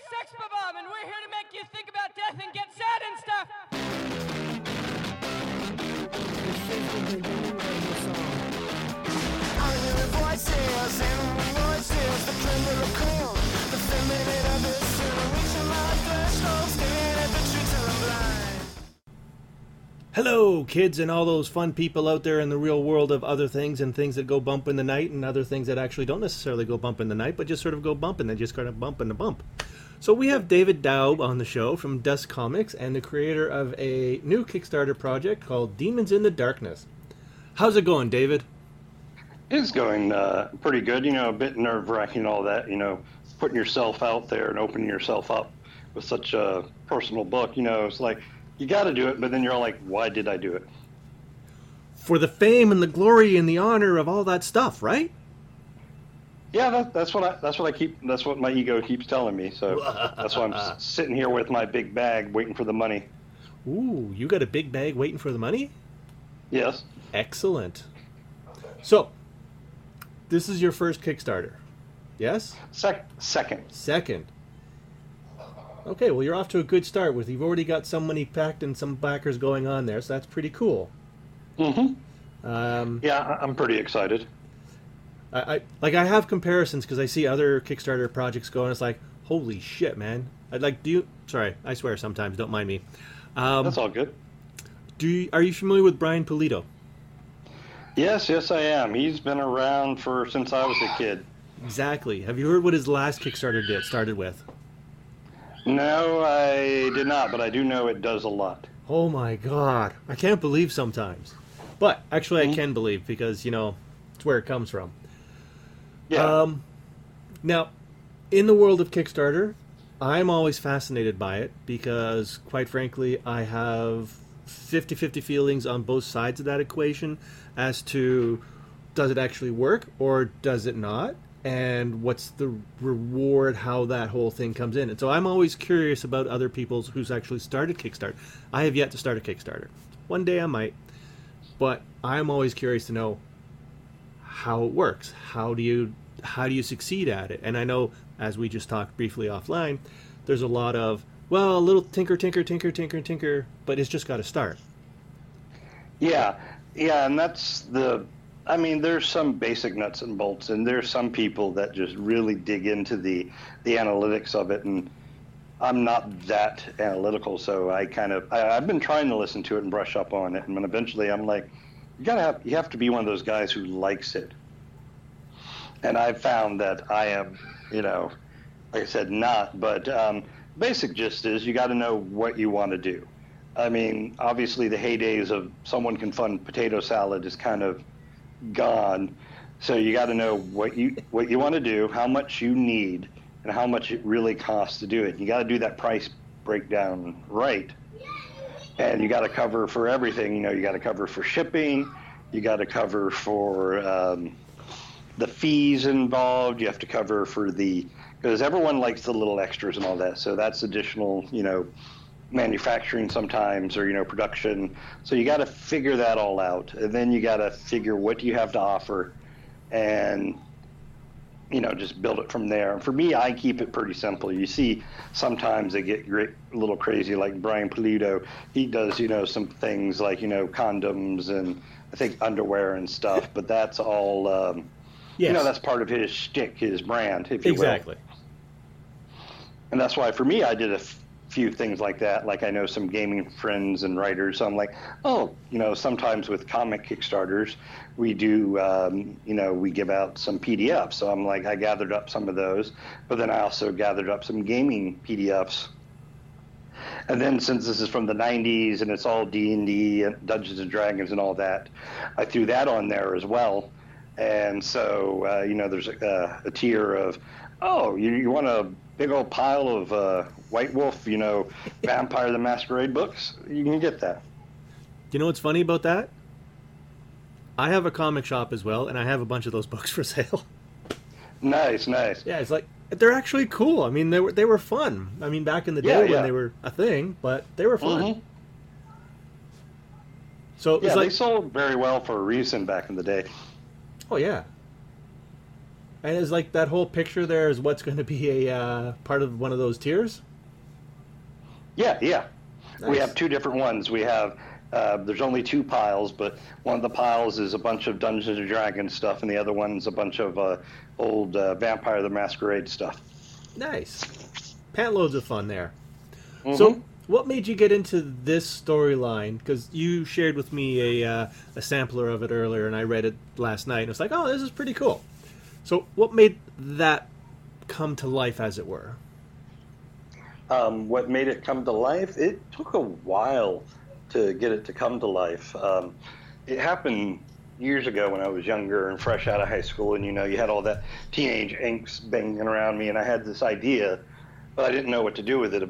Sex Bomb, and we're here to make you think about death and get sad and stuff. I'm hearing voices, animal voices, the tremor of cold, the feminine abyss, and I'm reaching my threshold, staring at the truth till I'm blind. Hello, kids and all those fun people out there in the real world of other things and things that go bump in the night and other things that actually don't necessarily go bump in the night, but just sort of go bump and then just kind of bump in the bump. So we have David Daub on the show from Dust Comics and the creator of a new Kickstarter project called Demons in the Darkness. How's it going, David? It's going pretty good, a bit nerve-wracking, all that, putting yourself out there and opening yourself up with such a personal book, it's like, you got to do it, but then you're all like, why did I do it? For the fame and the glory and the honor of all that stuff, right? Yeah, that's what my ego keeps telling me, so that's why I'm sitting here with my big bag waiting for the money. Ooh, you got a big bag waiting for the money? Yes. Excellent. So, this is your first Kickstarter, yes? Second. Second. Okay, well, you're off to a good start. You've already got some money packed and some backers going on there, so that's pretty cool. Mm-hmm. Yeah, I'm pretty excited. I have comparisons because I see other Kickstarter projects going. It's like, holy shit, man! Sorry, I swear sometimes. Don't mind me. That's all good. Are you familiar with Brian Pulido? Yes, I am. He's been around since I was a kid. Exactly. Have you heard what his last Kickstarter started with? No, I did not, but I do know it does a lot. Oh my god. I can't believe sometimes. But actually I can believe because, it's where it comes from. Yeah. Now, in the world of Kickstarter, I'm always fascinated by it because, quite frankly, I have 50-50 feelings on both sides of that equation as to does it actually work or does it not? And what's the reward, how that whole thing comes in. And so I'm always curious about other people's who's actually started Kickstarter. I have yet to start a Kickstarter. One day I might. But I'm always curious to know how it works. How do you succeed at it? And I know, as we just talked briefly offline, there's a lot of, a little tinker, but it's just got to start. Yeah, and that's there's some basic nuts and bolts, and there's some people that just really dig into the analytics of it, and I'm not that analytical, so I've been trying to listen to it and brush up on it, and then eventually I'm like, you have to be one of those guys who likes it. And I've found that I am, like I said, not, but basic gist is you got to know what you want to do. I mean, obviously the heydays of someone can fund potato salad is kind of gone, so you got to know what you want to do, how much you need, and how much it really costs to do it. You got to do that price breakdown right, and you got to cover for everything. You got to cover for shipping, you got to cover for the fees involved. You have to cover for because everyone likes the little extras and all that, so that's additional, manufacturing sometimes, or production. So you got to figure that all out, and then you got to figure what do you have to offer, and just build it from there. And for me, I keep it pretty simple. You see, sometimes they get a little crazy, like Brian Pulido. He does some things like condoms and I think underwear and stuff, but that's all yes. That's part of his shtick, his brand, if you will. Exactly. And that's why for me, I did a few things like that. Like I know some gaming friends and writers, so I'm like, sometimes with comic Kickstarters, we do, we give out some PDFs. So I'm like, I gathered up some of those, but then I also gathered up some gaming PDFs. And then since this is from the 90s and it's all D&D and Dungeons and Dragons and all that, I threw that on there as well. And so, there's a tier of, you want a big old pile of White Wolf, Vampire the Masquerade books? You can get that. You know what's funny about that? I have a comic shop as well, and I have a bunch of those books for sale. Nice. Yeah, it's like, they're actually cool. I mean, they were fun. I mean, back in the day when they were a thing, but they were fun. Mm-hmm. So they sold very well for a reason back in the day. Oh, yeah. And is like that whole picture there is what's going to be a part of one of those tiers? Yeah, yeah. Nice. We have two different ones. We have there's only two piles, but one of the piles is a bunch of Dungeons and Dragons stuff, and the other one's a bunch of old Vampire the Masquerade stuff. Nice. Pantloads of fun there. So, what made you get into this storyline? Because you shared with me a sampler of it earlier, and I read it last night, and it's like, oh, this is pretty cool. So, what made that come to life, as it were? What made it come to life? It took a while to get it to come to life. It happened years ago when I was younger and fresh out of high school, and you had all that teenage angst banging around me, and I had this idea, but I didn't know what to do with it.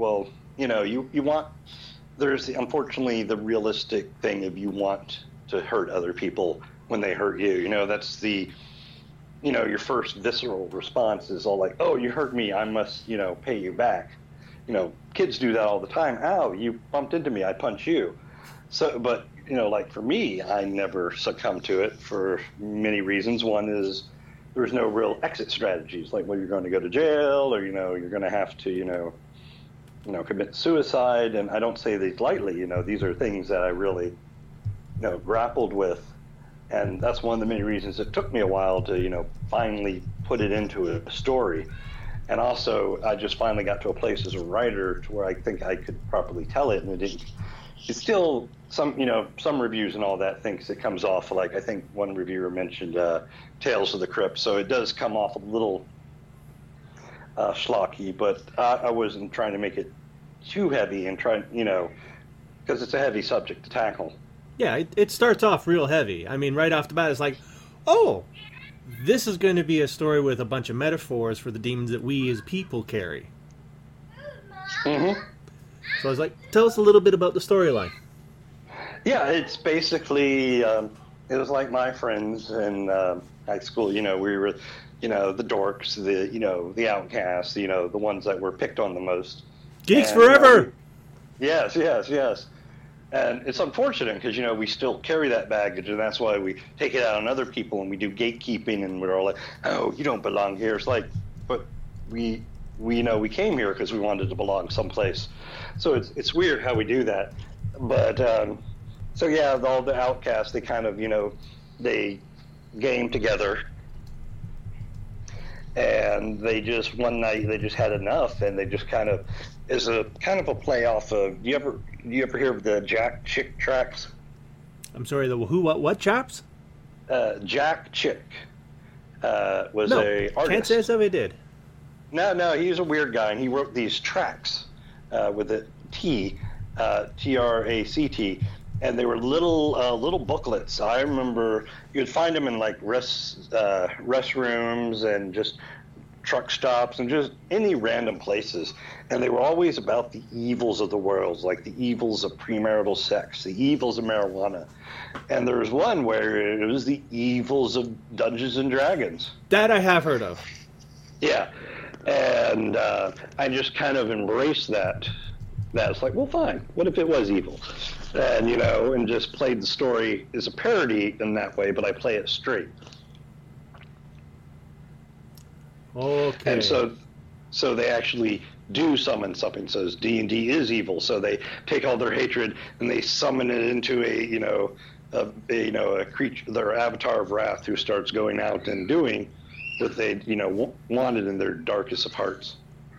You want, there's unfortunately the realistic thing of you want to hurt other people when they hurt you. That's the, your first visceral response is all like, oh, you hurt me, I must, pay you back. Kids do that all the time. Ow, you bumped into me, I punch you. So, but, like for me, I never succumbed to it for many reasons. One is there's no real exit strategies, like, well, you're going to go to jail, or, you're going to have to, commit suicide. And I don't say these lightly, these are things that I really, grappled with. And that's one of the many reasons it took me a while to, finally put it into a story. And also, I just finally got to a place as a writer to where I think I could properly tell it. And it's still some reviews and all that thinks it comes off like, I think one reviewer mentioned Tales of the Crypt. So it does come off a little schlocky, but I wasn't trying to make it too heavy and because it's a heavy subject to tackle. Yeah, it starts off real heavy. I mean, right off the bat, it's like, oh, this is going to be a story with a bunch of metaphors for the demons that we as people carry. So I was like, tell us a little bit about the storyline. Yeah, it's basically, it was like my friends in high school, we were, the dorks, the outcasts, the ones that were picked on the most. Geeks forever! Yes. And it's unfortunate because, we still carry that baggage, and that's why we take it out on other people and we do gatekeeping, and we're all like, oh, you don't belong here. It's like, but we came here because we wanted to belong someplace. So it's weird how we do that. But, so yeah, all the outcasts, they kind of, they game together. And they just, one night, they just had enough, and they just kind of, is a kind of a play off of, do you ever hear of the Jack Chick tracks? I'm sorry, the who, what chaps? Jack Chick was No, a artist. can't say as if I did. No, he's a weird guy, and he wrote these tracks with a T, T-R-A-C-T, and they were little booklets. I remember you'd find them in like restrooms and just truck stops and just any random places, and they were always about the evils of the world, like the evils of premarital sex, the evils of marijuana. And there was one where it was the evils of Dungeons and Dragons. That I have heard of. Yeah, and I just kind of embraced that. It's like, well, fine. What if it was evil? And and just played the story as a parody in that way, but I play it straight. Okay. And so they actually do summon something. So D&D is evil. So they take all their hatred and they summon it into a creature, their avatar of wrath, who starts going out and doing what they wanted in their darkest of hearts.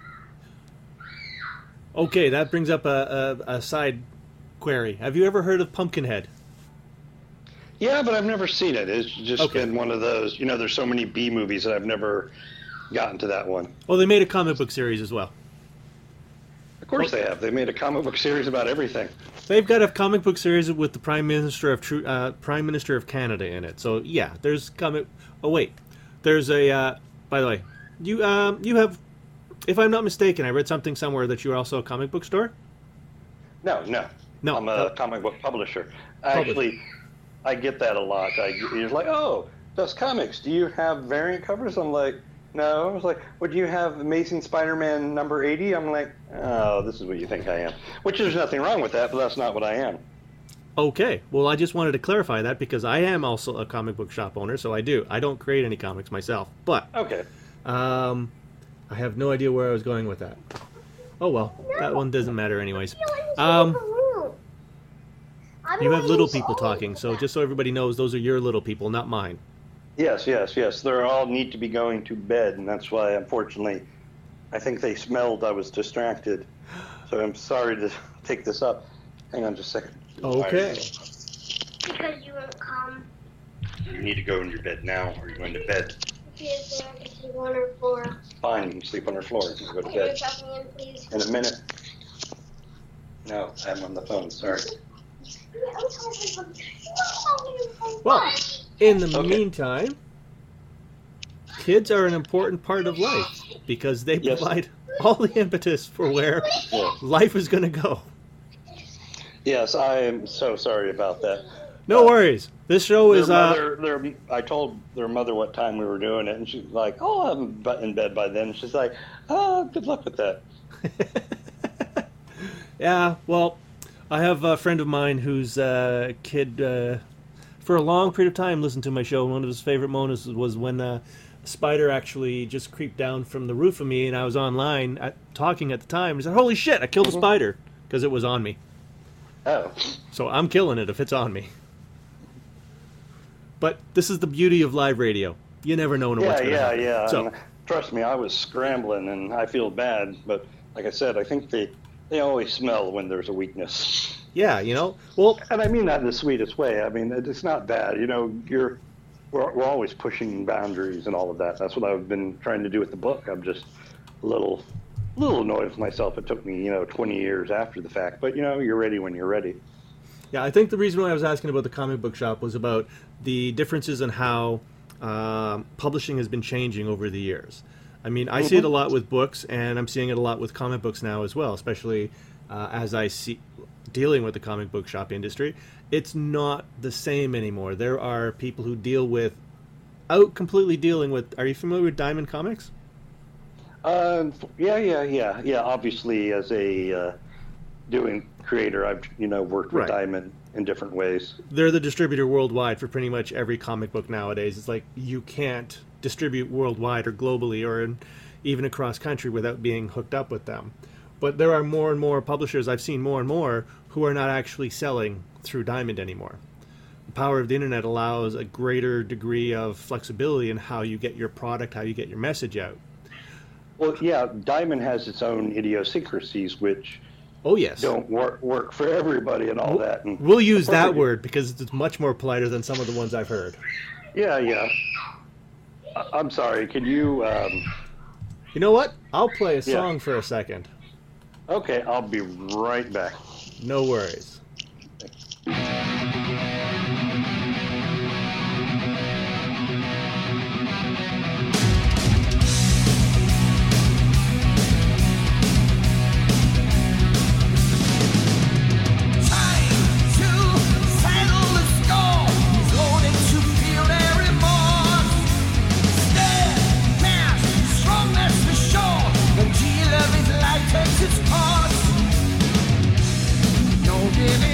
Okay, that brings up a side query. Have you ever heard of Pumpkinhead? Yeah, but I've never seen it. It's just been one of those, there's so many B movies that I've never gotten to that one. Well, they made a comic book series as well. Of course they have. They made a comic book series about everything. They've got a comic book series with the Prime Minister of Canada in it. So yeah, there's comic. Oh wait, there's a. By the way, you have. If I'm not mistaken, I read something somewhere that you're also a comic book store? No. I'm a Oh. comic book publisher. Actually, I get that a lot. You're like, oh, Dust Comics, do you have variant covers? I'm like, no. I was like, would you have Amazing Spider-Man number 80? I'm like, oh, this is what you think I am. Which there's nothing wrong with that, but that's not what I am. Okay, well, I just wanted to clarify that because I am also a comic book shop owner, so I do. I don't create any comics myself, but Okay. I have no idea where I was going with that. Oh well, that one doesn't matter anyways. You have little people talking, so just so everybody knows, those are your little people, not mine. Yes, yes, yes. They all need to be going to bed, and that's why, unfortunately, I think they smelled I was distracted. So I'm sorry to take this up. Hang on just a second. Okay. Because you won't come. You need to go in your bed now, or you're going to bed. Because I can sleep on her floor. Fine, you can sleep on the floor. You can go to Can you bed. drop me in, please? In a minute. No, I'm on the phone, sorry. Well, in the Okay. meantime, kids are an important part of life because they Yes. provide all the impetus for where Yeah. life is going to go. Yes, I am so sorry about that. No worries. This show is I told their mother what time we were doing it, and she's like, "Oh, I'm in bed by then." She's like, "Oh, good luck with that." Yeah, well, I have a friend of mine whose kid, for a long period of time, listened to my show. One of his favorite moments was when a spider actually just creeped down from the roof of me, and I was online talking at the time. He said, "Holy shit, I killed a spider," because it was on me. Oh, So I'm killing it if it's on me. But this is the beauty of live radio. You never know what's going to happen. yeah. So, And trust me, I was scrambling, and I feel bad. But like I said, I think they always smell when there's a weakness. yeah, well, And I mean that in the sweetest way. I mean, it's not bad. We're always pushing boundaries and all of that. That's what I've been trying to do with the book. I'm just a little annoyed with myself. It took me, 20 years after the fact. But, you're ready when you're ready. yeah, I think the reason why I was asking about the comic book shop was about the differences in how publishing has been changing over the years. I mean, I see it a lot with books, and I'm seeing it a lot with comic books now as well, especially as I see dealing with the comic book shop industry. It's not the same anymore. There are people who completely dealing with. Are you familiar with Diamond Comics? Yeah. Obviously, as a doing creator, I've worked with Right. Diamond in different ways. They're the distributor worldwide for pretty much every comic book nowadays. It's like you can't distribute worldwide or globally or even across country without being hooked up with them. But there are more and more publishers, I've seen more and more, who are not actually selling through Diamond anymore. The power of the internet allows a greater degree of flexibility in how you get your product, how you get your message out. Well, yeah, Diamond has its own idiosyncrasies, which Oh, yes. don't work for everybody and all that. And We'll use that word because it's much more politer than some of the ones I've heard. Yeah. I'm sorry. Could you? You know what? I'll play a song for a second. Okay, I'll be right back. No worries. Giving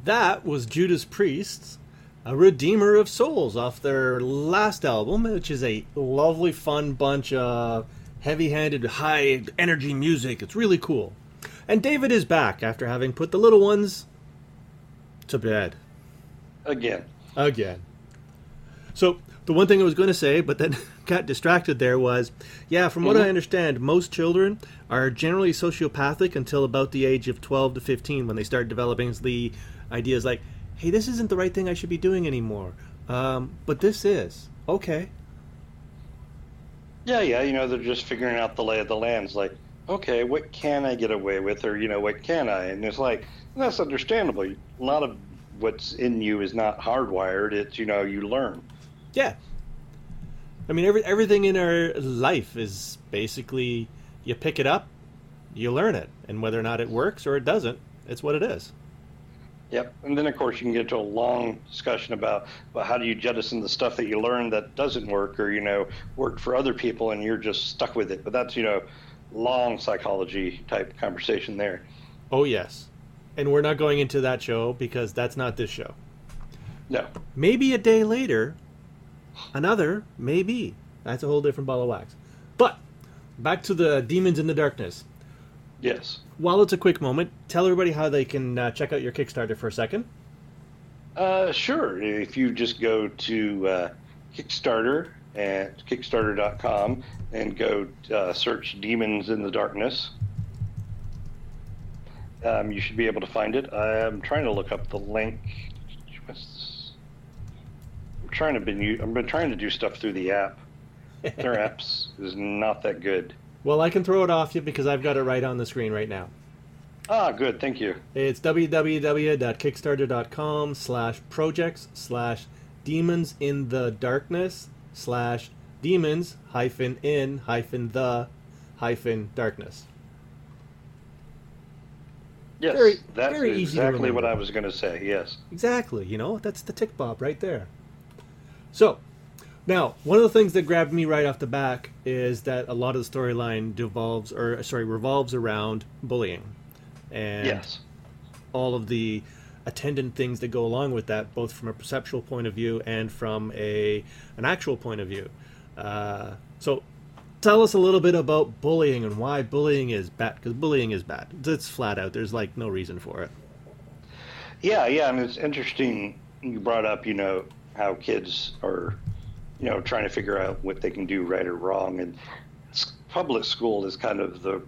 That was Judas Priest's A Redeemer of Souls off their last album, which is a lovely, fun bunch of heavy-handed, high-energy music. It's really cool. And David is back after having put the little ones to bed. Again. So, the one thing I was going to say, but then got distracted there was, yeah, from what I understand, most children are generally sociopathic until about the age of 12 to 15 when they start developing the ideas like, hey, this isn't the right thing I should be doing anymore. But this is. Okay. Yeah, they're just figuring out the lay of the land. It's like, okay, what can I get away with, or, what can I? And it's like, that's understandable. A lot of what's in you is not hardwired. It's, you learn. Yeah. I mean, everything in our life is basically, you pick it up, you learn it. And whether or not it works or it doesn't, it's what it is. Yep. And then, of course, you can get into a long discussion about, well, how do you jettison the stuff that you learned that doesn't work or, worked for other people and you're just stuck with it. But that's, long psychology type conversation there. Oh, yes. And we're not going into that show because that's not this show. No. Maybe a day later, another, maybe. That's a whole different ball of wax. But, back to the Demons in the Darkness. Yes. While it's a quick moment, tell everybody how they can check out your Kickstarter for a second. Sure. If you just go to Kickstarter at Kickstarter.com and go search Demons in the Darkness, you should be able to find it. I'm trying to look up the link. I've been trying to do stuff through the app. Their apps is not that good. Well, I can throw it off you because I've got it right on the screen right now. Ah, good. Thank you. It's www.kickstarter.com/projects/demons-in-the-darkness. Yes, that's very easy to exactly what remember. I was going to say, yes. Exactly. That's the tick bob right there. So, now, one of the things that grabbed me right off the back is that a lot of the storyline revolves around bullying. And Yes. all of the attendant things that go along with that, both from a perceptual point of view and from an actual point of view. So, tell us a little bit about bullying and why bullying is bad, because bullying is bad. It's flat out. There's, no reason for it. Yeah, I mean, it's interesting you brought up, how kids are, trying to figure out what they can do right or wrong. And public school is kind of the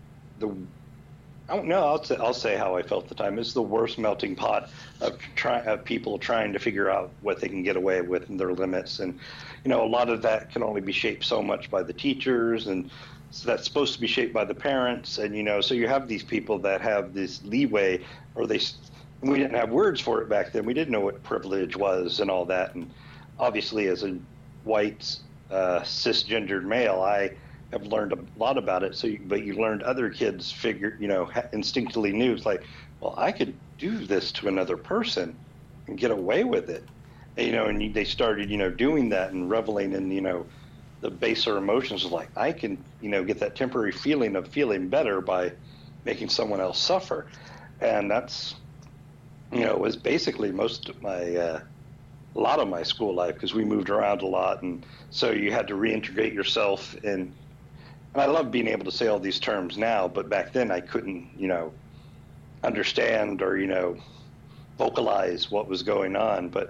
I don't know, I'll say how I felt at the time. It's the worst melting pot of people trying to figure out what they can get away with and their limits. And, a lot of that can only be shaped so much by the teachers, and so that's supposed to be shaped by the parents. And, so you have these people that have this leeway, and we didn't have words for it back then. We didn't know what privilege was and all that. And obviously, as a white, cisgendered male, I have learned a lot about it. But you learned other kids instinctively knew. It's like, well, I could do this to another person and get away with it. And they started, doing that and reveling in, the baser emotions of like, I can, get that temporary feeling of feeling better by making someone else suffer. And that's, was basically most of my, a lot of my school life, because we moved around a lot. And so you had to reintegrate yourself in. And I love being able to say all these terms now, but back then I couldn't, understand or, vocalize what was going on. But,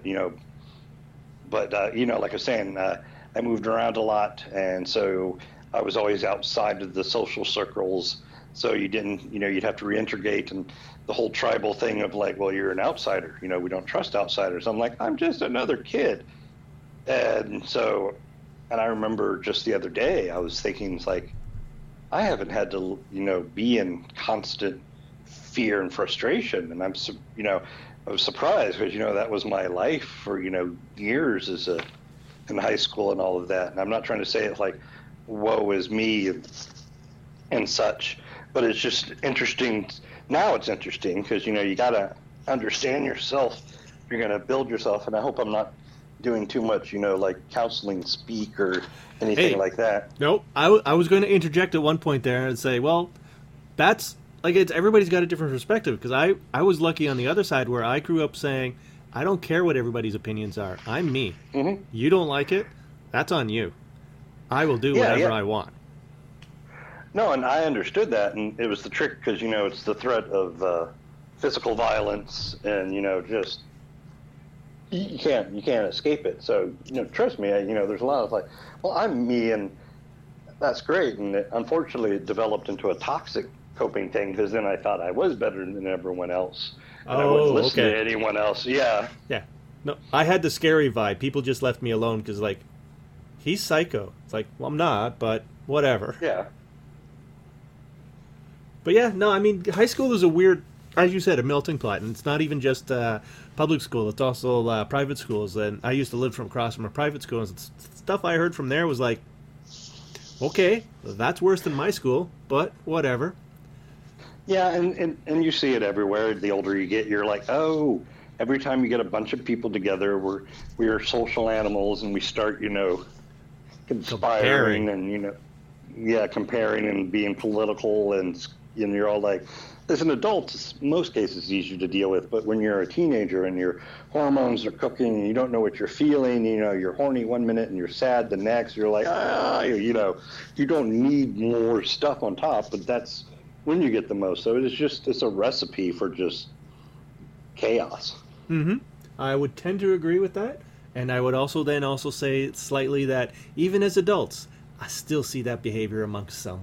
like I was saying, I moved around a lot. And so I was always outside of the social circles. So you didn't, you'd have to reintegrate, and the whole tribal thing of like, well, you're an outsider. We don't trust outsiders. I'm like, I'm just another kid. And I remember just the other day, I was thinking, it's like, I haven't had to, be in constant fear and frustration. And I was surprised because, that was my life for, years in high school and all of that. And I'm not trying to say it like, woe is me and such, but it's just interesting. Now it's interesting because, you got to understand yourself. You're going to build yourself. And I hope I'm not doing too much, like counseling speak or anything like that. Nope. I was going to interject at one point there and say, well, that's like it's everybody's got a different perspective. Because I was lucky on the other side where I grew up saying, I don't care what everybody's opinions are. I'm me. Mm-hmm. You don't like it, that's on you. I will do whatever I want. No, and I understood that, and it was the trick because it's the threat of physical violence, and just you can't escape it. So trust me, there's a lot of like, well, I'm me, and that's great, and unfortunately it developed into a toxic coping thing because then I thought I was better than everyone else, and I wouldn't listen to anyone else. Yeah. No, I had the scary vibe. People just left me alone because like, he's psycho. It's like, well, I'm not, but whatever. Yeah. But yeah, no, I mean, high school is a weird, as you said, a melting pot, and it's not even just public school; it's also private schools. And I used to live across from a private school, and stuff I heard from there was like, okay, that's worse than my school, but whatever. Yeah, and you see it everywhere. The older you get, you're like, oh, every time you get a bunch of people together, we are social animals, and we start, conspiring and comparing and being political, and you're all like, as an adult, it's most cases easier to deal with, but when you're a teenager and your hormones are cooking and you don't know what you're feeling, you're horny one minute and you're sad the next, you're like, you don't need more stuff on top, but that's when you get the most. So it's a recipe for just chaos. Mm-hmm. I would tend to agree with that, and I would also say slightly that even as adults, I still see that behavior amongst some.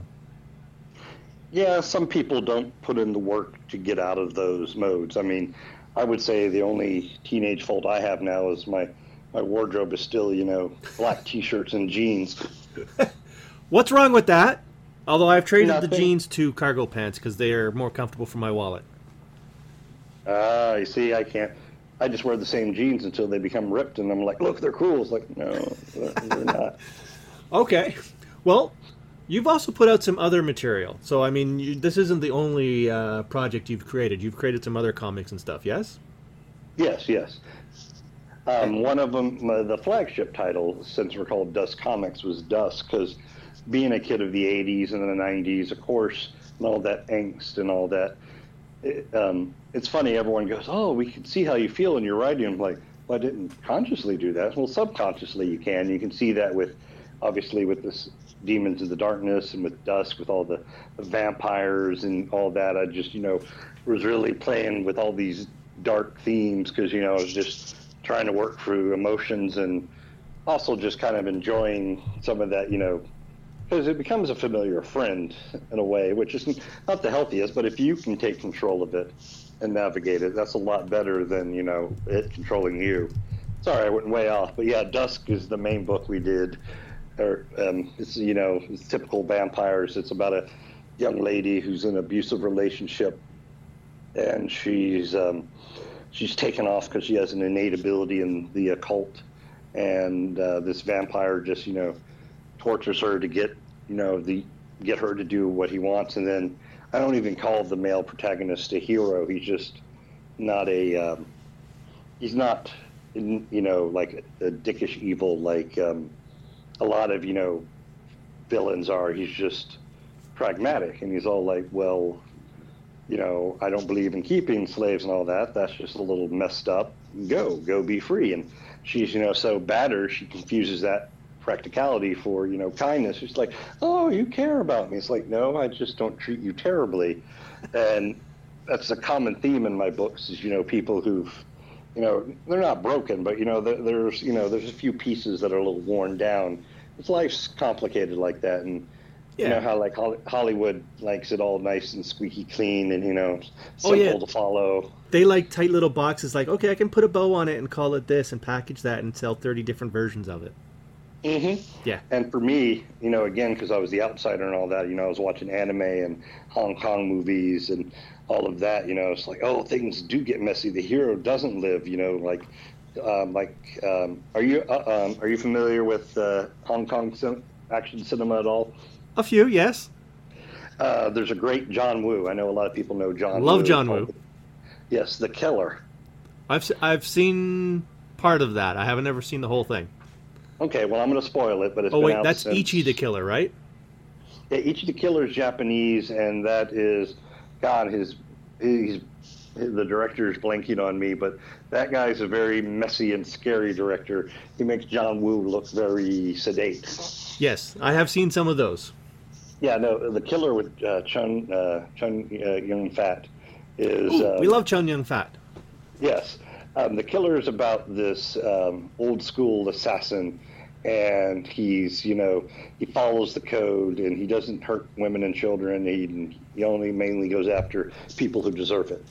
Yeah, some people don't put in the work to get out of those modes. I mean, I would say the only teenage fault I have now is my wardrobe is still, black T-shirts and jeans. What's wrong with that? Although I've traded the jeans to cargo pants because they are more comfortable for my wallet. You see, I can't. I just wear the same jeans until they become ripped, and I'm like, look, they're cool. It's like, no, they're not. Okay. Well, you've also put out some other material. So, I mean, this isn't the only project you've created. You've created some other comics and stuff, yes? Yes. One of them, the flagship title, since we're called Dusk Comics, was Dusk, because being a kid of the 80s and the 90s, of course, and all that angst and all that, it's funny, everyone goes, oh, we can see how you feel in your writing. I'm like, well, I didn't consciously do that. Well, subconsciously you can. You can see that obviously with this Demons of the Darkness and with Dusk, with all the vampires and all that. I just, was really playing with all these dark themes because, I was just trying to work through emotions and also just kind of enjoying some of that, because it becomes a familiar friend in a way, which is not the healthiest, but if you can take control of it and navigate it, that's a lot better than, it controlling you. Sorry, I went way off, but yeah, Dusk is the main book we did. It's typical vampires. It's about a young lady who's in an abusive relationship, and she's taken off because she has an innate ability in the occult, and this vampire just tortures her to get her to do what he wants. And then I don't even call the male protagonist a hero. He's just not he's not like a dickish evil like a lot of villains are. He's just pragmatic, and he's all like, well, I don't believe in keeping slaves and all that. That's just a little messed up. Go be free. And she's so battered, she confuses that practicality for kindness. She's like, oh, you care about me. It's like, no, I just don't treat you terribly. And that's a common theme in my books is people who've they're not broken, but there's a few pieces that are a little worn down. Life's complicated like that, and you know how like Hollywood likes it all nice and squeaky clean and simple to follow. They like tight little boxes. Like, okay, I can put a bow on it and call it this, and package that and sell 30 different versions of it. Mm-hmm. Yeah. And for me, again, because I was the outsider and all that, I was watching anime and Hong Kong movies and all of that. It's like, oh, things do get messy. The hero doesn't live. Are you familiar with Hong Kong action cinema at all? A few, yes. There's a great John Woo. I know a lot of people know John Woo. Love John Woo. Yes, The Killer. I've seen part of that. I haven't ever seen the whole thing. Okay, well, I'm going to spoil it, but it's been out that's since... Ichi the Killer, right? Yeah, Ichi the Killer is Japanese, and that is God, he's the director is blanking on me, but that guy's a very messy and scary director. He makes John Woo look very sedate. Yes, I have seen some of those. Yeah, no, The Killer with Chun Young Fat is. Ooh, we love Chun Young Fat. Yes, The Killer is about this old school assassin, and he's he follows the code and he doesn't hurt women and children. He only mainly goes after people who deserve it.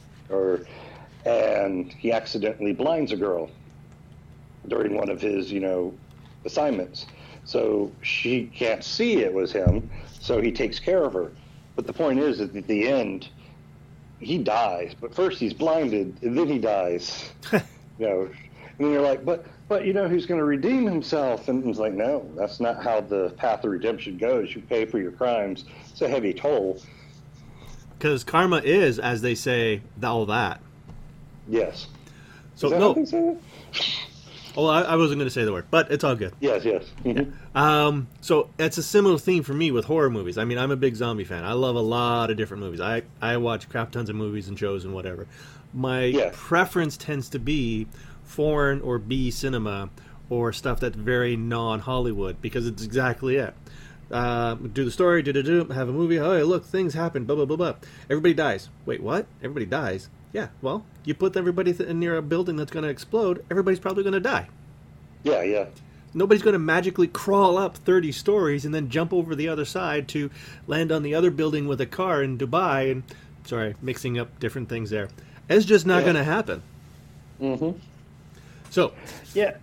And he accidentally blinds a girl during one of his assignments, so she can't see it was him. So he takes care of her. But the point is that at the end, he dies. But first he's blinded, and then he dies. And then you're like, but he's going to redeem himself. And it's like, no, that's not how the path of redemption goes. You pay for your crimes. It's a heavy toll. Because karma is, as they say, all that. Yes. So is that no. how they say it? Well, I wasn't going to say the word, but it's all good. Yes. Mm-hmm. So it's a similar theme for me with horror movies. I mean, I'm a big zombie fan. I love a lot of different movies. I watch crap tons of movies and shows and whatever. My preference tends to be foreign or B cinema or stuff that's very non-Hollywood, because it's exactly it. Do the story, have a movie. Oh, look, things happen. Blah blah blah blah. Everybody dies. Wait, what? Everybody dies? Yeah. Well, you put everybody near a building that's going to explode. Everybody's probably going to die. Yeah. Nobody's going to magically crawl up 30 stories and then jump over the other side to land on the other building with a car in Dubai. And sorry, mixing up different things there. It's just not going to happen. Mm-hmm. So. Yeah.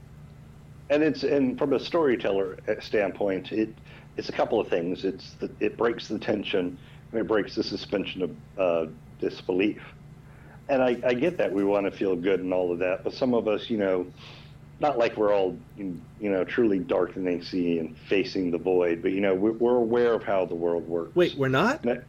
And from a storyteller standpoint, it's a couple of things. It breaks the tension, and it breaks the suspension of disbelief. And I get that we want to feel good and all of that, but some of us, not like we're all, truly dark and angsty and facing the void, but we're aware of how the world works. Wait, we're not? Damn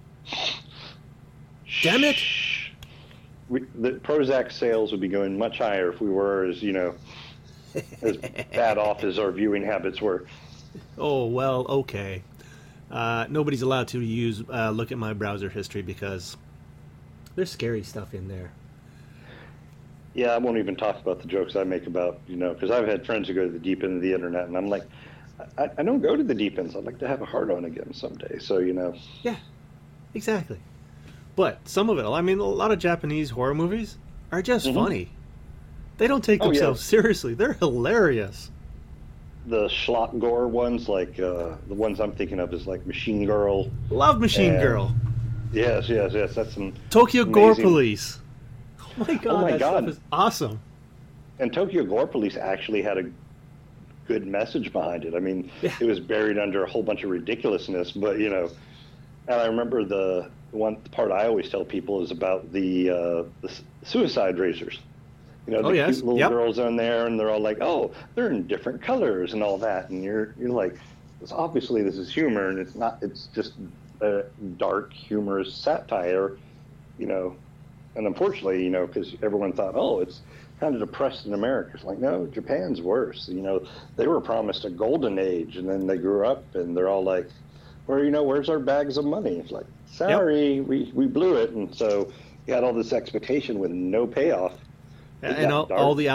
it! The Prozac sales would be going much higher if we were as as bad off as our viewing habits were. Oh, well, okay. Nobody's allowed to look at my browser history because there's scary stuff in there. Yeah, I won't even talk about the jokes I make about, because I've had friends who go to the deep end of the internet, and I'm like, I don't go to the deep ends. I'd like to have a hard on again someday. So, Yeah, exactly. But some of it, I mean, a lot of Japanese horror movies are just funny. They don't take themselves seriously. They're hilarious. The schlock gore ones, like the ones I'm thinking of, is like Machine Girl. Love Machine Girl. Yes. That's some Tokyo amazing... Gore Police. Oh my god, that God. stuff is awesome. And Tokyo Gore Police actually had a good message behind it. I mean, It was buried under a whole bunch of ridiculousness, but and I remember the part I always tell people is about the suicide razors. Cute little girls on there, and they're all like, "Oh, they're in different colors and all that," and you're like, obviously this is humor, and it's not. It's just a dark, humorous satire, And unfortunately, because everyone thought, "Oh, it's kind of depressed in America." It's like, no, Japan's worse. They were promised a golden age, and then they grew up, and they're all like, "Well, where's our bags of money?" It's like, sorry, we blew it, and so you had all this expectation with no payoff. And all the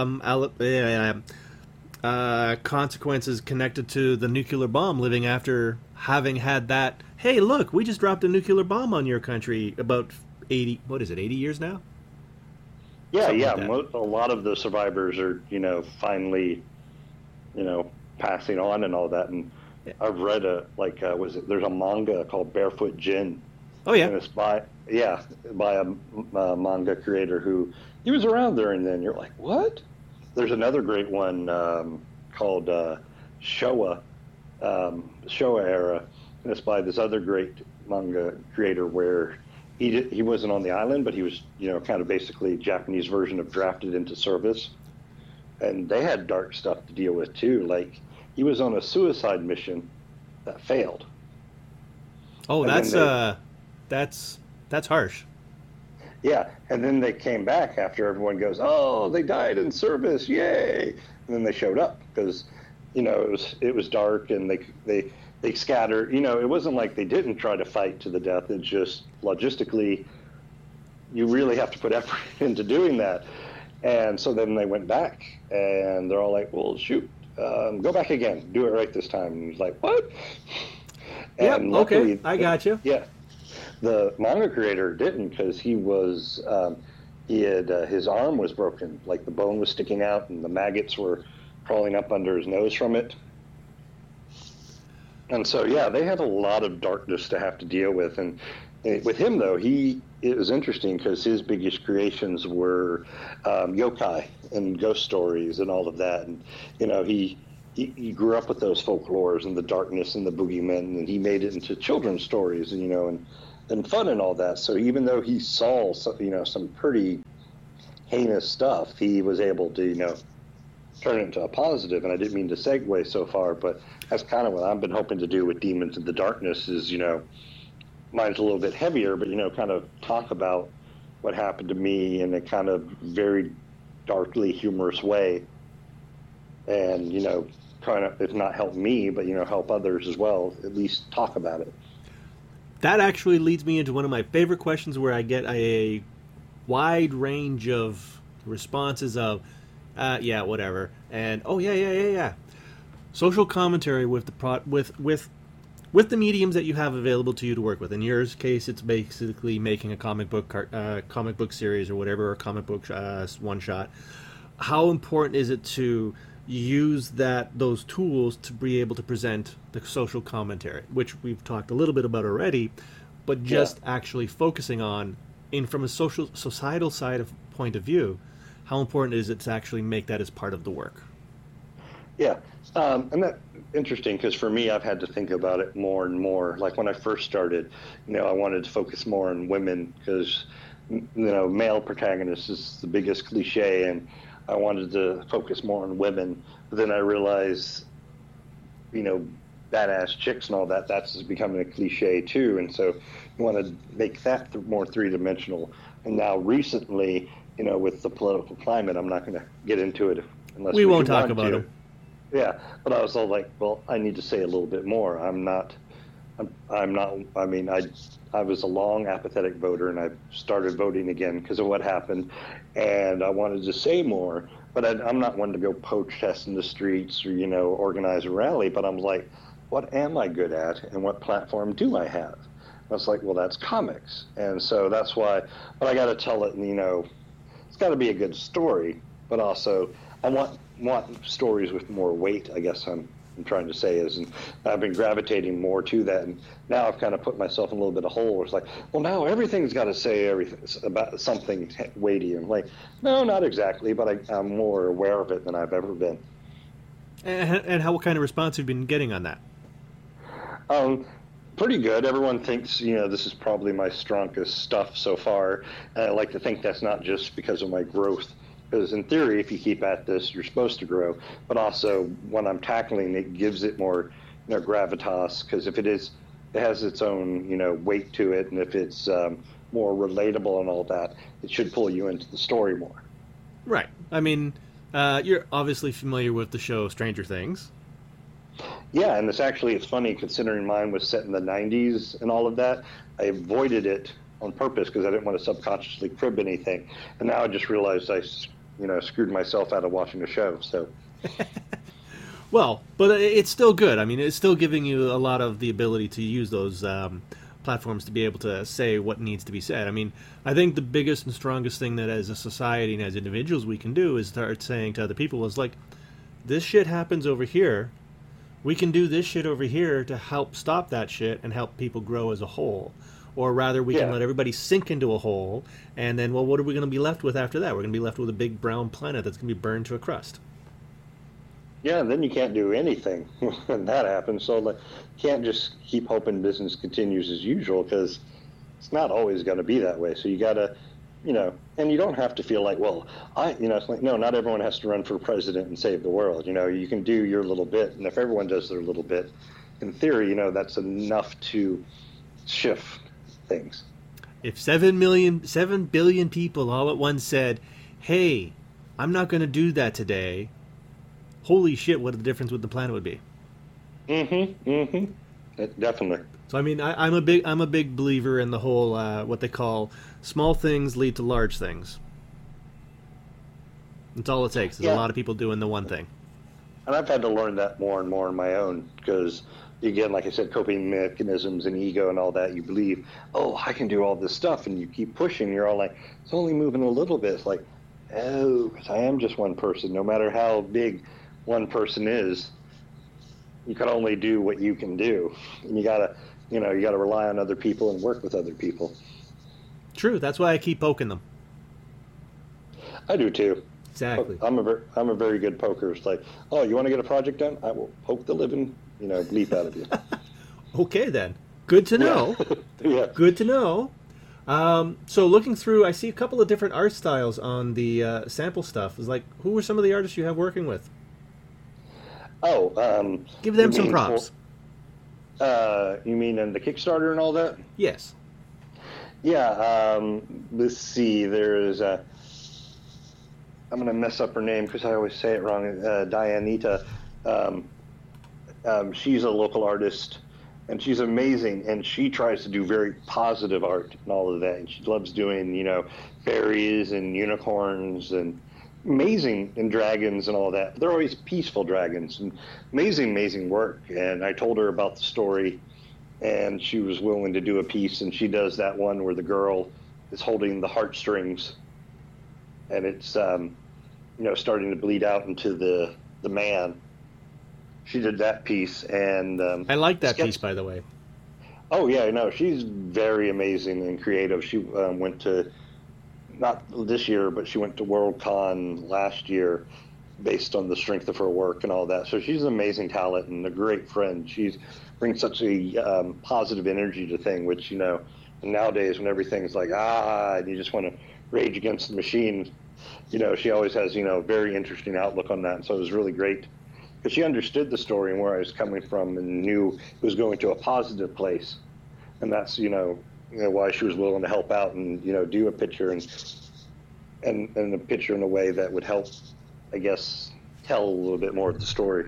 consequences connected to the nuclear bomb, living after having had that. Hey, look, we just dropped a nuclear bomb on your country about 80 years now? Yeah. Like a lot of the survivors are, finally, passing on and all that. And I've read there's a manga called Barefoot Gin. Oh, yeah. And it's by a manga creator who, he was around during then. You're like, what? There's another great one called Showa era, and it's by this other great manga creator where he wasn't on the island, but he was kind of basically Japanese version of drafted into service, and they had dark stuff to deal with too. Like he was on a suicide mission that failed. Oh, that's harsh. Yeah, and then they came back after everyone goes, "Oh, they died in service, yay!" And then they showed up because, it was dark, and they they scatter. You know, it wasn't like they didn't try to fight to the death. It's just logistically, you really have to put effort into doing that. And so then they went back, and they're all like, well, shoot, go back again. Do it right this time. And he's like, what? Yeah, And okay, I got you. Yeah. The manga creator didn't, because he was, his arm was broken. Like, the bone was sticking out, and the maggots were crawling up under his nose from it. And so, yeah, they had a lot of darkness to have to deal with. And with him, though, it was interesting because his biggest creations were yokai and ghost stories and all of that. And, you know, he grew up with those folklores and the darkness and the boogeymen, and he made it into children's stories, and, you know, and fun and all that. So even though he saw, you know, some pretty heinous stuff, he was able to, you know, turn it into a positive. And I didn't mean to segue so far, but that's kind of what I've been hoping to do with Demons in the Darkness is, you know, mine's a little bit heavier, but, you know, kind of talk about what happened to me in a kind of very darkly humorous way. And, you know, trying to, if not help me, but, you know, help others as well, at least talk about it. That actually leads me into one of my favorite questions where I get a wide range of responses of, yeah, whatever, and oh yeah. Social commentary with with the mediums that you have available to you to work with. In your case, it's basically making a comic book series or whatever, or comic book one shot. How important is it to use those tools to be able to present the social commentary, which we've talked a little bit about already, but just actually focusing on, from a societal point of view, how important is it to actually make that as part of the work? Yeah, and that's interesting because for me, I've had to think about it more and more. Like when I first started, you know, I wanted to focus more on women because, you know, male protagonists is the biggest cliche, and I wanted to focus more on women. But then I realized, you know, badass chicks and all that, that's becoming a cliche too. And so you want to make that more three-dimensional. And now recently, you know, with the political climate, I'm not going to get into it unless we won't talk about it. Yeah, but I was all like, well, I need to say a little bit more. I mean, I was a long apathetic voter, and I started voting again because of what happened, and I wanted to say more, but I'm not one to go protest in the streets or, you know, organize a rally, but I'm like, what am I good at, and what platform do I have? I was like, well, that's comics, and so that's why, but I got to tell it, and, you know, it's got to be a good story, but also I want stories with more weight, I guess I'm trying to say is, and I've been gravitating more to that, and now I've kind of put myself in a little bit of hole where it's like, well, now everything's got to say everything about something weighty, and like, no, not exactly, but I'm more aware of it than I've ever been. And what kind of response have you been getting on that? Pretty good. Everyone thinks, you know, this is probably my strongest stuff so far. And I like to think that's not just because of my growth, because in theory, if you keep at this, you're supposed to grow. But also, when I'm tackling it, gives it more, you know, gravitas. Because if it has its own, you know, weight to it, and if it's more relatable and all that, it should pull you into the story more. Right. I mean, you're obviously familiar with the show Stranger Things. Yeah, and it's funny considering mine was set in the 90s and all of that. I avoided it on purpose because I didn't want to subconsciously crib anything. And now I just realized I, you know, screwed myself out of watching the show. So, well, but it's still good. I mean, it's still giving you a lot of the ability to use those platforms to be able to say what needs to be said. I mean, I think the biggest and strongest thing that as a society and as individuals we can do is start saying to other people is like, this shit happens over here. We can do this shit over here to help stop that shit and help people grow as a whole. Or rather, we can let everybody sink into a hole, and then, well, what are we going to be left with after that? We're going to be left with a big brown planet that's going to be burned to a crust. Yeah, and then you can't do anything when that happens. So, like, you can't just keep hoping business continues as usual, because it's not always going to be that way. So you got to, you know, and you don't have to feel like, well, it's like, no, not everyone has to run for president and save the world. You know, you can do your little bit, and if everyone does their little bit, in theory, you know, that's enough to shift things. If 7 billion people all at once said, hey, I'm not going to do that today, holy shit, what the difference with the planet would be. Definitely. So I mean, I'm a big believer in the whole what they call small things lead to large things. That's all it takes. There's a lot of people doing the one thing. And I've had to learn that more and more on my own because, again, like I said, coping mechanisms and ego and all that, you believe, oh, I can do all this stuff, and you keep pushing. You're all like, it's only moving a little bit. It's like, oh, 'cause I am just one person. No matter how big one person is, you can only do what you can do. And you gotta rely on other people and work with other people. True. That's why I keep poking them. I do too. Exactly. I'm a very good poker. It's like, oh, you want to get a project done? I will poke the living, bleep out of you. Okay, then. Good to know. Yeah. Good to know. So looking through, I see a couple of different art styles on the sample stuff. It's like, who are some of the artists you have working with? Oh, Give them you some mean props. You mean in the Kickstarter and all that? Yes. Yeah. Let's see. There's I'm going to mess up her name because I always say it wrong. Dianita. She's a local artist, and she's amazing. And she tries to do very positive art and all of that. And she loves doing, fairies and unicorns and amazing, and dragons and all that. They're always peaceful dragons and amazing work. And I told her about the story, and she was willing to do a piece. And she does that one where the girl is holding the heartstrings, and it's starting to bleed out into the man. She did that piece, and I like that piece, by the way. Oh yeah, no, she's very amazing and creative. She went to, not this year, but she went to Worldcon last year, based on the strength of her work and all that. So she's an amazing talent and a great friend. She brings such a positive energy to thing, which and nowadays when everything's like and you just want to rage against the machine. She always has, very interesting outlook on that. And so it was really great because she understood the story and where I was coming from and knew it was going to a positive place. And that's, why she was willing to help out and, do a picture and a picture in a way that would help, I guess, tell a little bit more of the story.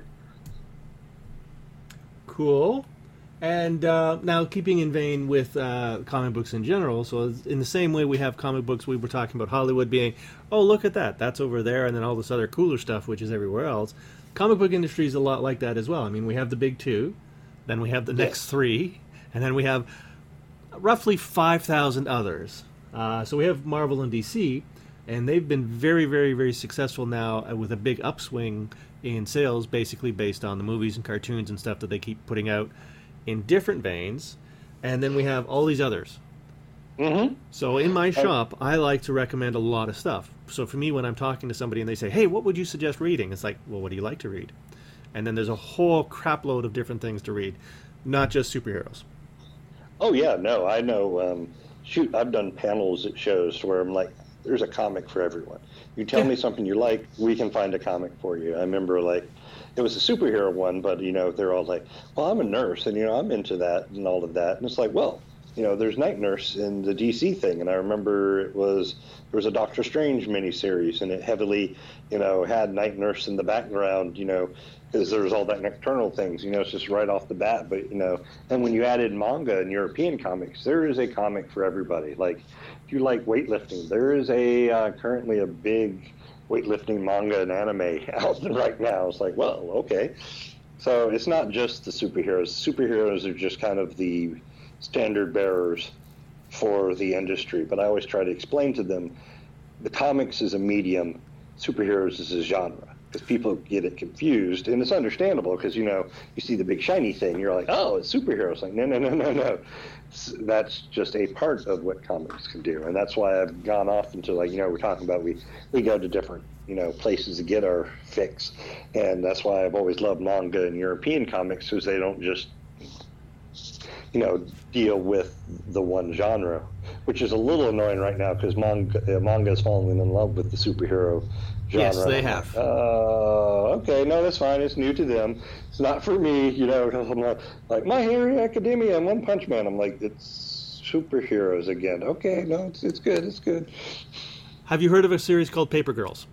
Cool. And now, keeping in vein with comic books in general, so in the same way we have comic books, we were talking about Hollywood being, oh, look at that, that's over there, and then all this other cooler stuff, which is everywhere else. Comic book industry is a lot like that as well. I mean, we have the big two, then we have the next three, and then we have roughly 5,000 others. So we have Marvel and DC, and they've been very, very, very successful now with a big upswing in sales, basically based on the movies and cartoons and stuff that they keep putting out in different veins, and then we have all these others. Mm-hmm. So in my shop, I like to recommend a lot of stuff. So for me, when I'm talking to somebody and they say, hey, what would you suggest reading? It's like, well, what do you like to read? And then there's a whole crap load of different things to read, not just superheroes. Oh, yeah, no, I know. I've done panels at shows where I'm like, there's a comic for everyone. You tell me something you like, we can find a comic for you. I remember, it was a superhero one, but, they're all like, well, I'm a nurse, and, I'm into that and all of that. And it's like, well, there's Night Nurse in the DC thing. And I remember there was a Doctor Strange miniseries, and it heavily, had Night Nurse in the background, because there's all that nocturnal things, it's just right off the bat. But, and when you added manga and European comics, there is a comic for everybody. Like, if you like weightlifting, there is currently a big weightlifting manga and anime out right now. It's like, well, okay. So it's not just the superheroes. Superheroes are just kind of the standard bearers for the industry. But I always try to explain to them, the comics is a medium, superheroes is a genre. Because people get it confused, and it's understandable because, you see the big shiny thing, you're like, oh, it's superheroes. Like, no. That's just a part of what comics can do. And that's why I've gone off into, we're talking about, we go to different, places to get our fix. And that's why I've always loved manga and European comics, because they don't just, deal with the one genre, which is a little annoying right now because manga is falling in love with the superhero genre. Yes, they have. Okay, no, that's fine. It's new to them. It's not for me, I'm like My Hero Academia and One Punch Man. I'm like, it's superheroes again. Okay, no, it's good. It's good. Have you heard of a series called Paper Girls?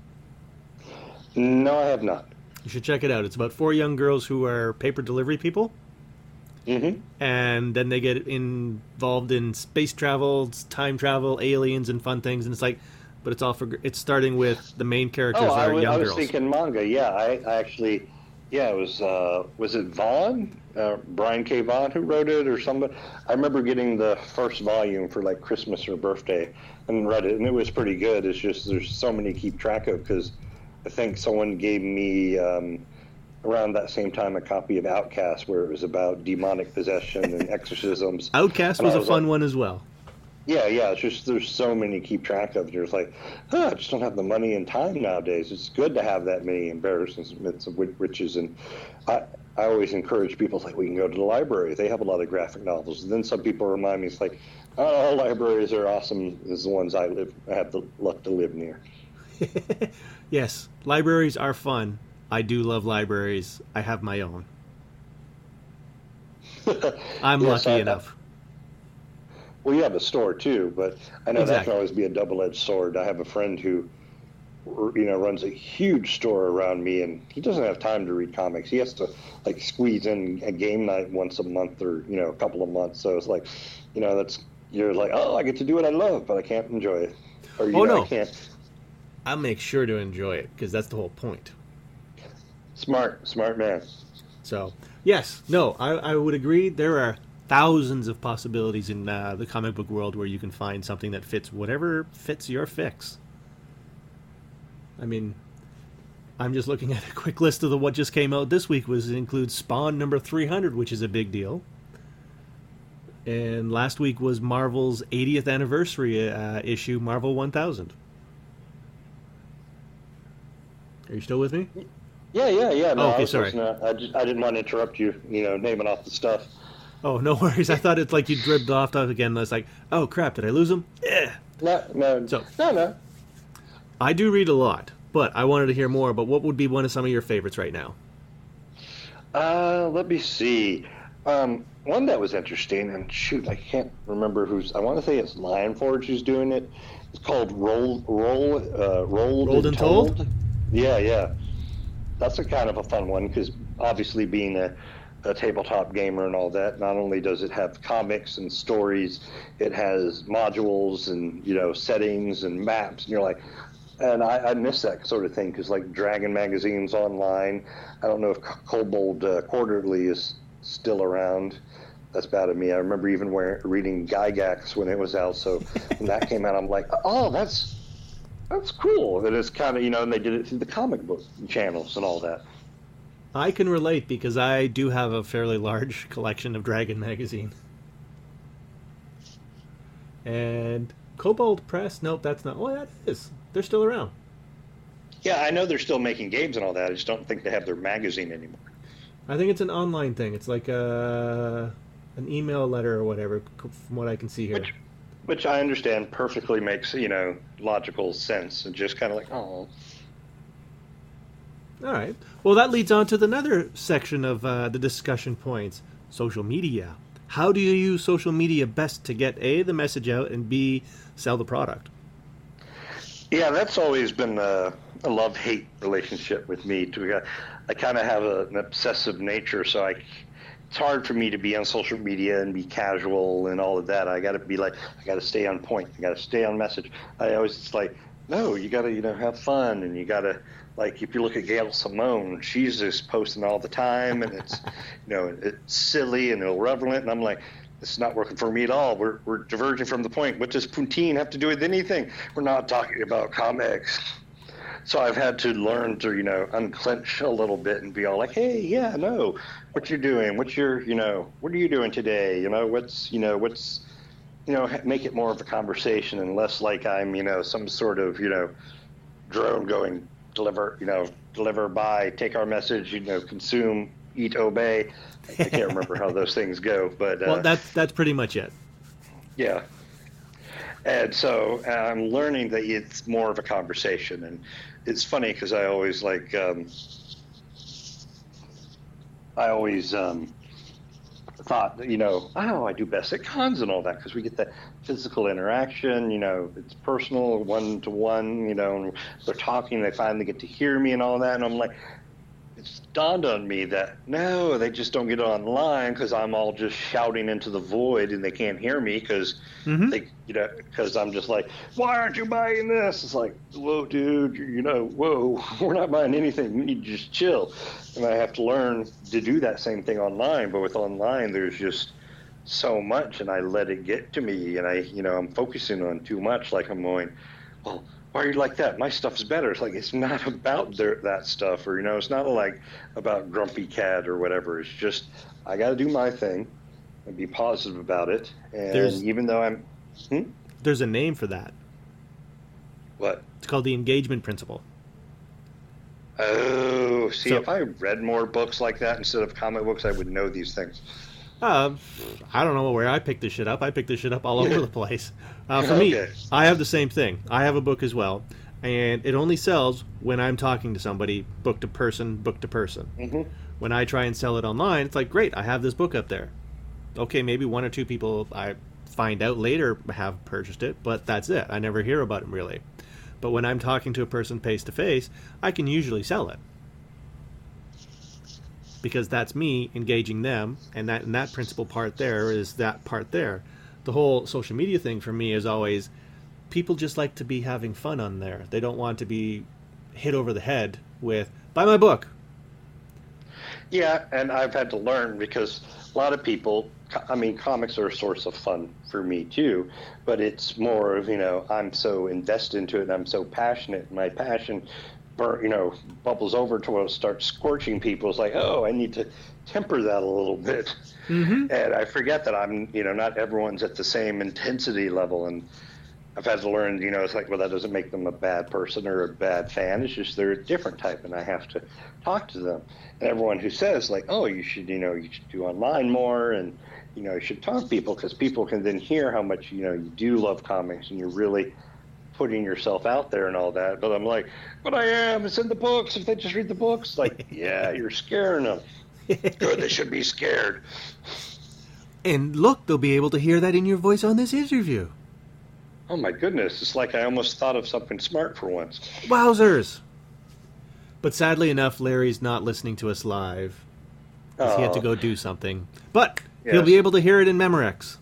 No, I have not. You should check it out. It's about 4 young girls who are paper delivery people. Mm-hmm. And then they get involved in space travel, time travel, aliens, and fun things. And it's like, but it's starting with the main characters are young I was girls. thinking manga. Yeah, I actually, it was it Vaughn, Brian K. Vaughan who wrote it or somebody? I remember getting the first volume for like Christmas or birthday and read it, and it was pretty good. It's just there's so many to keep track of because I think someone gave me around that same time a copy of Outcast where it was about demonic possession and exorcisms. Outcast And was I a fun like, one as well. Yeah, it's just there's so many to keep track of. You're just like, I just don't have the money and time nowadays. It's good to have that many embarrassments of riches, and I always encourage people, it's like, we can go to the library. They have a lot of graphic novels. And then some people remind me, it's like, oh, libraries are awesome. As the ones I have the luck to live near. Yes, libraries are fun. I do love libraries. I have my own. I'm Yes, lucky enough. Well, you have a store too, but I know that Exactly. can always be a double-edged sword. I have a friend who, runs a huge store around me, and he doesn't have time to read comics. He has to like squeeze in a game night once a month or a couple of months. So it's like, you're like, oh, I get to do what I love, but I can't enjoy it. Or no. I can't. I'll make sure to enjoy it because that's the whole point. Smart man. So, yes, no, I would agree. There are thousands of possibilities in the comic book world where you can find something that fits whatever fits your fix. I mean, I'm just looking at a quick list of what just came out this week. Includes Spawn number 300, which is a big deal. And last week was Marvel's 80th anniversary issue, Marvel 1000. Are you still with me? Yeah. No, Oh, okay, I was sorry. listening. I didn't want to interrupt you. Naming off the stuff. Oh, no worries. I thought it's like you dribbed off again. It's like, oh crap, did I lose him? Yeah. No. So- No. I do read a lot, but I wanted to hear more about what would be one of some of your favorites right now. Let me see. One that was interesting, and shoot, I can't remember who's. I want to say it's Lionforge who's doing it. It's called Rolled and Told? Yeah. That's a kind of a fun one because obviously being a tabletop gamer and all that, not only does it have comics and stories, it has modules and settings and maps, and you're like. And I miss that sort of thing because, like, Dragon Magazine's online. I don't know if Kobold Quarterly is still around. That's bad of me. I remember even reading Gygax when it was out. So when that came out, I'm like, oh, that's cool. And it's kind of, and they did it through the comic book channels and all that. I can relate because I do have a fairly large collection of Dragon Magazine. And Kobold Press, nope, that's not. Well, that is. They're still around. Yeah, I know they're still making games and all that. I just don't think they have their magazine anymore. I think it's an online thing. It's like an email letter or whatever, from what I can see here. Which I understand perfectly makes, logical sense. And just kind of like, oh. All right. Well, that leads on to another section of the discussion points. Social media. How do you use social media best to get, A, the message out, and B, sell the product? Yeah, that's always been a love-hate relationship with me. I kind of have an obsessive nature, so it's hard for me to be on social media and be casual and all of that. I got to be like, I got to stay on point. I got to stay on message. I always it's like, no, you got to have fun, and you got to like if you look at Gail Simone, she's just posting all the time, and it's it's silly and irrelevant, and I'm like. This is not working for me at all. We're diverging from the point. What does poutine have to do with anything? We're not talking about comics. So I've had to learn to, unclench a little bit and be all like, hey, yeah, no, what you're doing? What's your, what are you doing today? Make it more of a conversation and less like I'm, some sort of, drone going deliver, buy, take our message, consume, eat, obey. I can't remember how those things go, but well, that's pretty much it. Yeah. And so I'm learning that it's more of a conversation, and it's funny because I always thought that, I do best at cons and all that because we get that physical interaction, it's personal, one-to-one, and they're talking, they finally get to hear me and all that, and I'm like, it's dawned on me that no, they just don't get it online because I'm all just shouting into the void and they can't hear me because because I'm just like, why aren't you buying this? It's like, whoa, dude, whoa, we're not buying anything. You need to just chill. And I have to learn to do that same thing online. But with online, there's just so much, and I let it get to me, and I'm focusing on too much. Like I'm going, well, why are you like that? My stuff's better. It's like, it's not about that stuff, or, it's not like about Grumpy Cat or whatever. It's just, I got to do my thing and be positive about it. And even though I'm... There's a name for that. What? It's called the engagement principle. Oh, see, if I read more books like that instead of comic books, I would know these things. I don't know where I picked this shit up. I picked this shit up all over the place. For me, I have the same thing. I have a book as well, and it only sells when I'm talking to somebody, book to person. Mm-hmm. When I try and sell it online, it's like, great, I have this book up there. Okay, maybe one or two people I find out later have purchased it, but that's it. I never hear about them really. But when I'm talking to a person face to face, I can usually sell it. Because that's me engaging them, and that principal part there is that part there. The whole social media thing for me is always, people just like to be having fun on there. They don't want to be hit over the head with, buy my book. Yeah, and I've had to learn because a lot of people, comics are a source of fun for me too, but it's more of, I'm so invested into it and I'm so passionate. My passion bubbles over to where it starts scorching people. It's like, oh, I need to temper that a little bit. Mm-hmm. And I forget that I'm, not everyone's at the same intensity level. And I've had to learn, it's like, well, that doesn't make them a bad person or a bad fan. It's just they're a different type, and I have to talk to them. And everyone who says, like, oh, you should do online more, and, you should talk to people because people can then hear how much, you do love comics and you're really putting yourself out there and all that. But I'm like, but I am. It's in the books. If they just read the books, like, yeah, you're scaring them. Good, they should be scared. And look, they'll be able to hear that in your voice on this interview. Oh my goodness, it's like I almost thought of something smart for once. Wowzers! But sadly enough, Larry's not listening to us live. Because he had to go do something. But he'll be able to hear it in Memorex.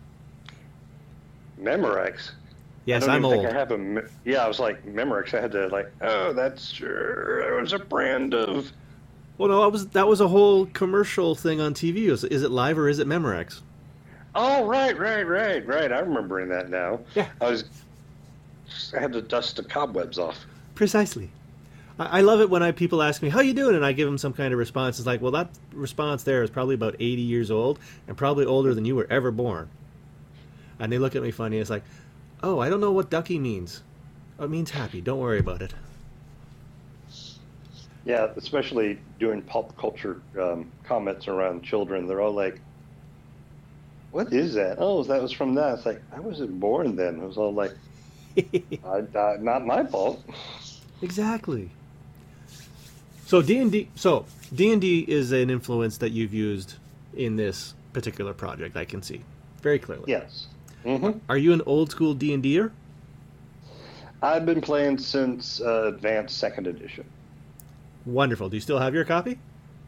Memorex? Yes, I'm old. I was like, Memorex. I had to that's sure. It was a brand of... Well, no, that was a whole commercial thing on TV. Is it live or is it Memorex? Oh, right. I'm remembering that now. Yeah. I had to dust the cobwebs off. Precisely. I love it when people ask me, how you doing? And I give them some kind of response. It's like, well, that response there is probably about 80 years old and probably older than you were ever born. And they look at me funny. It's like, oh, I don't know what ducky means. Oh, it means happy. Don't worry about it. Yeah, especially doing pop culture comments around children. They're all like, what is that? Oh, that was from that. It's like, I wasn't born then. It was all like, not my fault. Exactly. So D&D is an influence that you've used in this particular project, I can see. Very clearly. Yes. Mm-hmm. Are you an old school D&D-er? I've been playing since Advanced 2nd Edition. Wonderful. Do you still have your copy?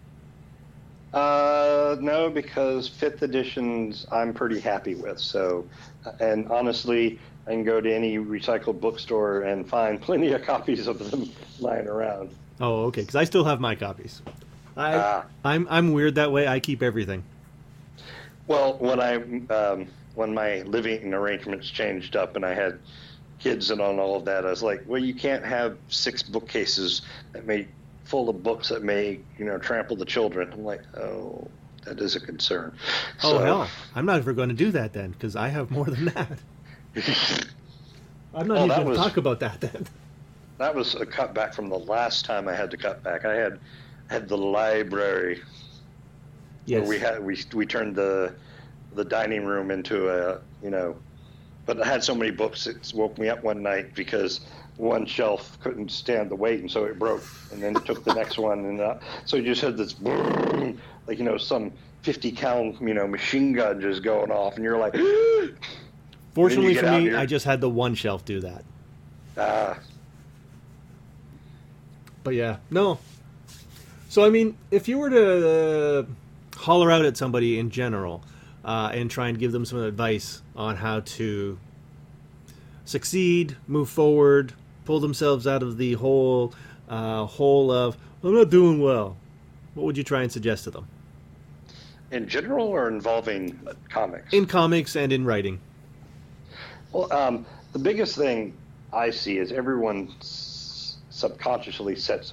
No, because 5th editions I'm pretty happy with. So, and honestly, I can go to any recycled bookstore and find plenty of copies of them lying around. Oh, okay. Because I still have my copies. I'm weird that way. I keep everything. Well, when my living arrangements changed up and I had kids and all of that, I was like, well, you can't have 6 bookcases full of books that may, trample the children. I'm like, oh, that is a concern. Oh, hell. I'm not ever going to do that then, because I have more than that. I'm not even going to talk about that then. That was a cutback from the last time I had to cut back. I had the library. Yes. Where we turned the dining room into a, but I had so many books it woke me up one night because one shelf couldn't stand the weight, and so it broke, and then it took the next one, and so you just had this boom, like some 50 cal machine gun just going off, and you're like. Fortunately for me, I just had the one shelf do that. But yeah, no. So, I mean, if you were to holler out at somebody in general and try and give them some advice on how to succeed, move forward, pull themselves out of the hole of, I'm not doing well, what would you try and suggest to them? In general, or involving comics? In comics and in writing. Well, the biggest thing I see is everyone subconsciously sets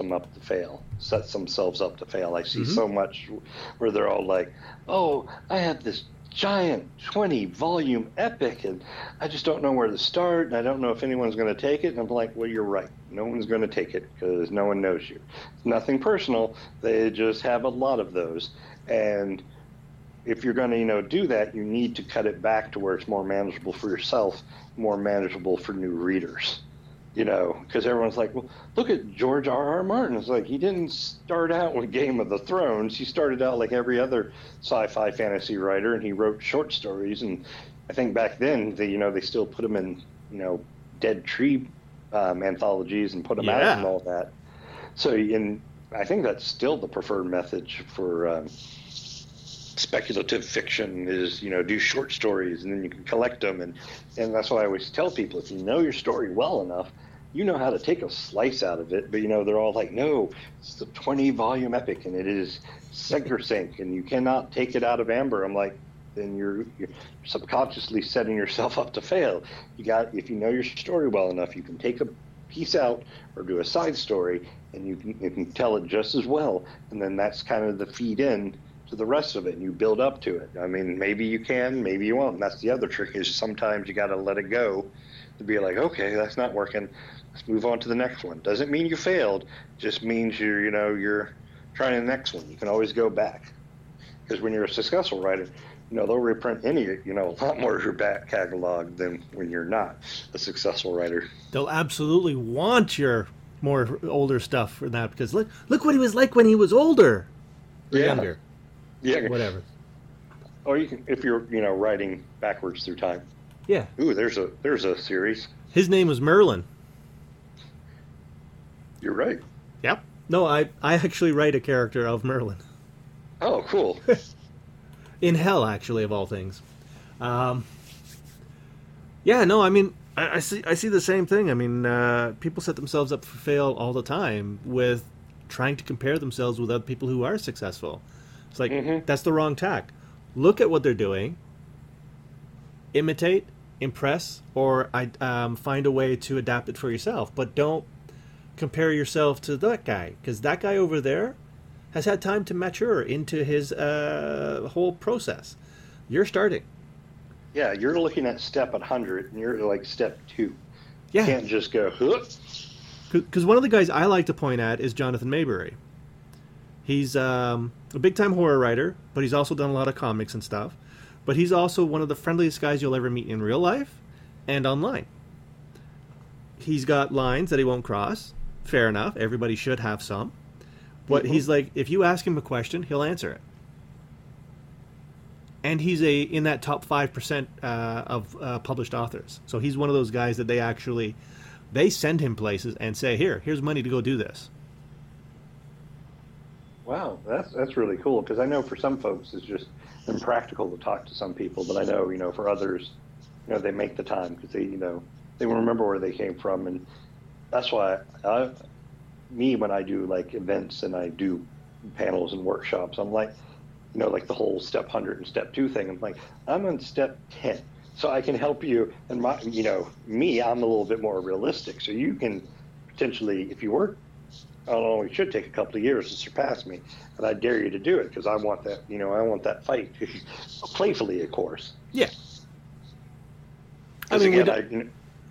themselves up to fail. I see so much where they're all like, oh, I have this giant 20-volume epic, and I just don't know where to start, and I don't know if anyone's going to take it. And I'm like, well, you're right. No one's going to take it because no one knows you. It's nothing personal. They just have a lot of those. And if you're going to, do that, you need to cut it back to where it's more manageable for yourself, more manageable for new readers. Because everyone's like, well, look at George R.R. Martin. It's like, he didn't start out with Game of the Thrones. He started out like every other sci-fi fantasy writer, and he wrote short stories. And I think back then, they still put them in, dead tree anthologies and put them out and all that. So, I think that's still the preferred method for speculative fiction is, do short stories, and then you can collect them. And that's why I always tell people, if you know your story well enough, you know how to take a slice out of it. But, they're all like, no, it's the 20-volume epic, and it is sink or sink, and you cannot take it out of amber. I'm like, then you're subconsciously setting yourself up to fail. If you know your story well enough, you can take a piece out or do a side story, and you can tell it just as well. And then that's kind of the feed in to the rest of it, and you build up to it. I mean, maybe you can, maybe you won't. And that's the other trick, is sometimes you got to let it go to be like, okay, that's not working. Let's move on to the next one. Doesn't mean you failed. Just means you're trying the next one. You can always go back, because when you're a successful writer, they'll reprint a lot more of your back catalog than when you're not a successful writer. They'll absolutely want your more older stuff for that, because look what he was like when he was older, or younger. Yeah, whatever. Or you can, if you're writing backwards through time. Yeah. Ooh, there's a series. His name was Merlin. You're right. Yep. No, I actually write a character of Merlin. Oh, cool. In hell, actually, of all things. Yeah. No, I mean, I see the same thing. I mean, people set themselves up for fail all the time with trying to compare themselves with other people who are successful. It's like, that's the wrong tack. Look at what they're doing, imitate, impress, or find a way to adapt it for yourself. But don't compare yourself to that guy, because that guy over there has had time to mature into his whole process. You're starting. Yeah, you're looking at step 100, and you're like step 2. Yeah. You can't just go, huh? Because one of the guys I like to point at is Jonathan Maybury. He's a big-time horror writer, but he's also done a lot of comics and stuff. But he's also one of the friendliest guys you'll ever meet in real life and online. He's got lines that he won't cross. Fair enough. Everybody should have some. But he's like, if you ask him a question, he'll answer it. And he's in that top 5% of published authors. So he's one of those guys that they send him places and say, here's money to go do this. Wow, that's really cool, because I know for some folks it's just impractical to talk to some people, but I know, for others, they make the time because they remember where they came from, and that's why when I do like events and I do panels and workshops, I'm like, like the whole step 100 and step 2 thing. I'm like, I'm on step 10, so I can help you. And I'm a little bit more realistic, so you can potentially, if you work, I don't know, it should take a couple of years to surpass me, and I dare you to do it, because I want that, I want that fight, playfully, of course. Yeah. I mean, again,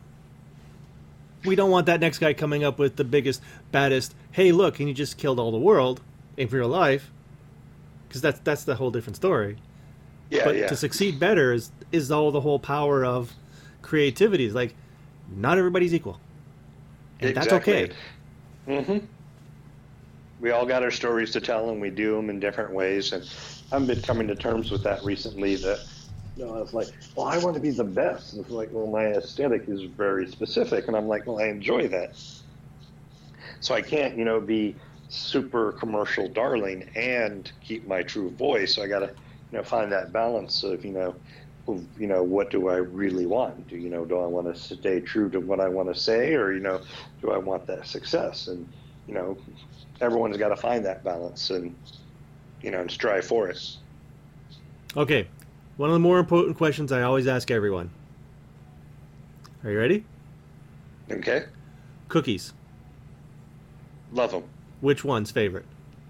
we don't want that next guy coming up with the biggest, baddest, hey, look, and you just killed all the world in real life, because that's the whole different story. Yeah, but to succeed better is all the whole power of creativity. It's like, not everybody's equal, and exactly. That's okay. We all got our stories to tell, and we do them in different ways. And I've been coming to terms with that recently, that I was like, well, I want to be the best. And it's like, well, my aesthetic is very specific. And I'm like, well, I enjoy that. So I can't, be super commercial darling and keep my true voice. So I got to, find that balance of, what do I really want? Do I want to stay true to what I want to say, or, do I want that success? And, everyone's got to find that balance and, and strive for it. Okay, one of the more important questions I always ask everyone. Are you ready? Okay. Cookies. Love them. Which one's favorite?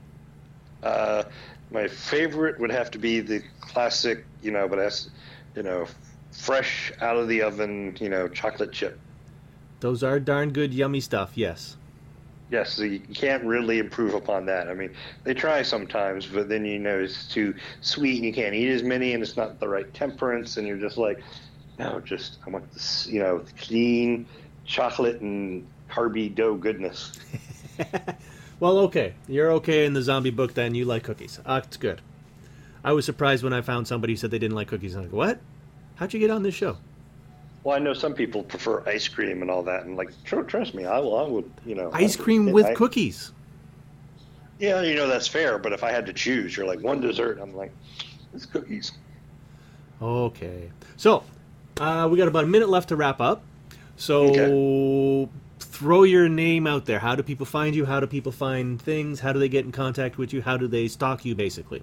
My favorite would have to be the classic, but that's, fresh out of the oven, chocolate chip. Those are darn good, yummy stuff, yes. Yes, so you can't really improve upon that. I mean, they try sometimes, but then it's too sweet and you can't eat as many, and it's not the right temperance, and you're just like, no, I want this, clean chocolate and carby dough goodness. Well, okay. You're okay in the zombie book then. You like cookies. That's good. I was surprised when I found somebody who said they didn't like cookies. I'm like, what? How'd you get on this show? Well, I know some people prefer ice cream and all that, and trust me, I would, Ice cream with cookies. Yeah, that's fair, but if I had to choose, you're like, one dessert, I'm like, it's cookies. Okay. So, we got about a minute left to wrap up. So, okay. Throw your name out there. How do people find you? How do people find things? How do they get in contact with you? How do they stalk you, basically?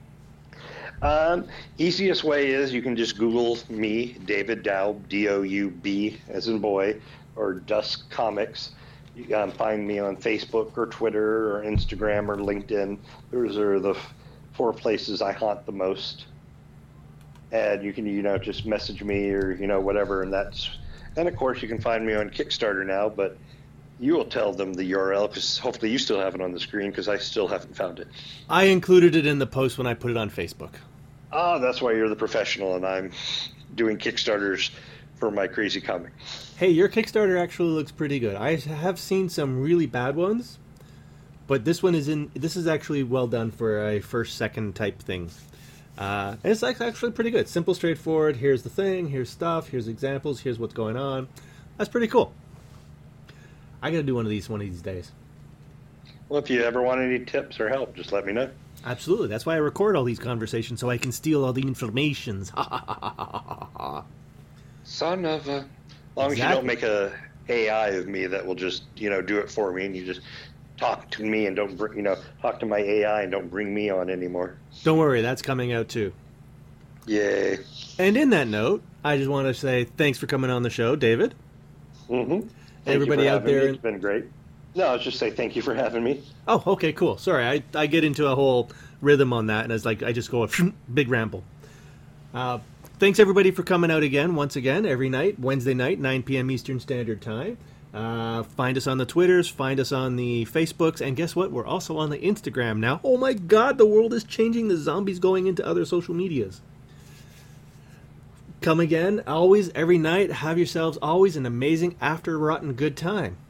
Easiest way is you can just Google me, David Daub, D-O-U-B, as in boy, or Dusk Comics. You can find me on Facebook or Twitter or Instagram or LinkedIn. Those are the 4 places I haunt the most. And you can, just message me or, whatever, and of course you can find me on Kickstarter now, but you will tell them the URL, because hopefully you still have it on the screen, because I still haven't found it. I included it in the post when I put it on Facebook. Oh, that's why you're the professional, and I'm doing Kickstarters for my crazy comic. Hey, your Kickstarter actually looks pretty good. I have seen some really bad ones, but this is actually well done for a first, second type thing. And it's actually pretty good. Simple, straightforward. Here's the thing. Here's stuff. Here's examples. Here's what's going on. That's pretty cool. I got to do one of these days. Well, if you ever want any tips or help, just let me know. Absolutely. That's why I record all these conversations, so I can steal all the informations. Son of a... As long as you don't make a AI of me that will just, do it for me, and you just talk to me and don't bring, talk to my AI and don't bring me on anymore. Don't worry, that's coming out too. Yay. And in that note, I just want to say thanks for coming on the show, David. Mm-hmm. Everybody out there. It's been great. No, I was just say thank you for having me. Oh, okay, cool. Sorry, I get into a whole rhythm on that, and it's like I just go a big ramble. Thanks everybody for coming out once again, every night, Wednesday night, 9 p.m. Eastern Standard Time. Find us on the Twitters, find us on the Facebooks, and guess what? We're also on the Instagram now. Oh my God, the world is changing. The zombies going into other social medias. Come again, always, every night. Have yourselves always an amazing after rotten good time.